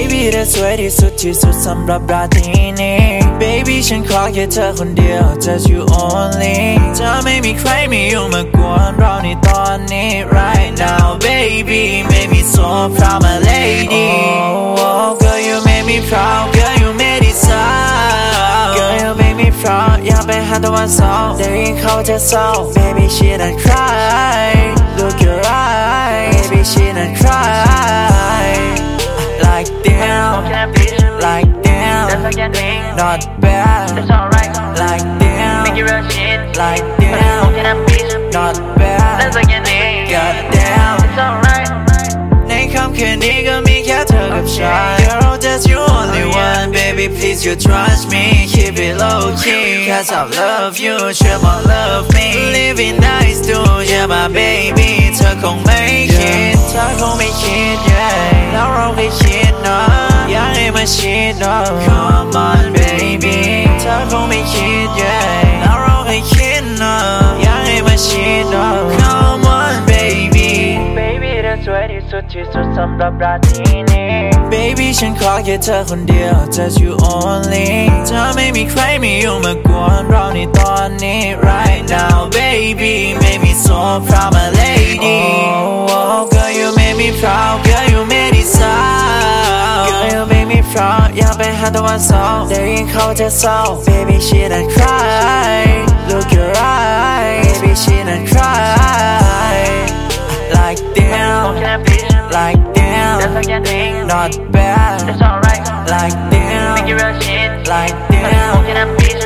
Baby เธอสวยที่สุดที่สุดสำหรับราตรีนี้ Baby ฉันขอแค่เธอคนเดียว Just you only เธอไม่มีใครไม่อยู่มากวนเราในตอนนี้ Right now baby make me so proud my lady Oh girl you make me proud Girl you made it sound Girl you make me proud อยากไปหาตะวันสองได้ยินเขาจะเศร้า Baby she don't cry Look your eyes Baby she don't cry Like damn Like damn Not bad Like damn Like damn Not bad God damn ในค่ำคืนนี้ก็มีแค่เธอกับฉัน Girl just you only one Baby please you trust me Keep it low key Cause I love you ช่วยมา love me Living nice too Yeah my baby เธอคงไม่คิดเธอคงไม่คิด yeah แล้วเราไม่คิดนะอยากให้มาชิดนะ Come on baby เธอคงไม่คิด yeah แล้วเราไม่คิดนะอยากให้มาชิดนะ Come on baby Baby เธอสวยที่สุดที่สุดสำหรับราตรีนี้ Baby ฉันขอแค่เธอคนเดียว Just you only เธอไม่มีใครไม่อยู่มากวนเราในตอนนี้ Right now baby make me so proud my lady Oh girl you make me proud Girl you made it sound Girl you make me proud อยากไปหาตะวันสองได้ยินเขาจะเศร้า Baby she don't cry Look your eyes Baby she don't cry Like damn Like damn Not bad Like damn Like damn